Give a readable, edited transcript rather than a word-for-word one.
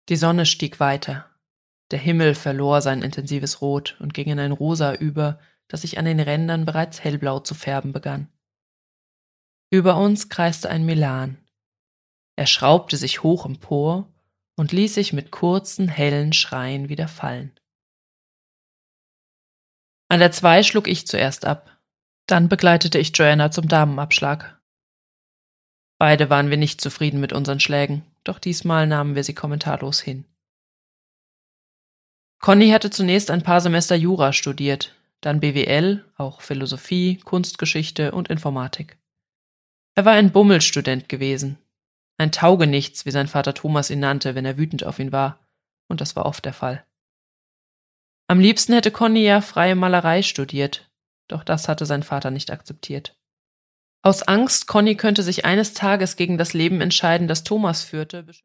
Die Sonne stieg weiter. Der Himmel verlor sein intensives Rot und ging in ein Rosa über, das sich an den Rändern bereits hellblau zu färben begann. Über uns kreiste ein Milan. Er schraubte sich hoch empor und ließ sich mit kurzen, hellen Schreien wieder fallen. An der 2 schlug ich zuerst ab. Dann begleitete ich Joanna zum Damenabschlag. Beide waren wir nicht zufrieden mit unseren Schlägen, doch diesmal nahmen wir sie kommentarlos hin. Conny hatte zunächst ein paar Semester Jura studiert, dann BWL, auch Philosophie, Kunstgeschichte und Informatik. Er war ein Bummelstudent gewesen. Ein Taugenichts, wie sein Vater Thomas ihn nannte, wenn er wütend auf ihn war, und das war oft der Fall. Am liebsten hätte Conny ja freie Malerei studiert, doch das hatte sein Vater nicht akzeptiert. Aus Angst, Conny könnte sich eines Tages gegen das Leben entscheiden, das Thomas führte,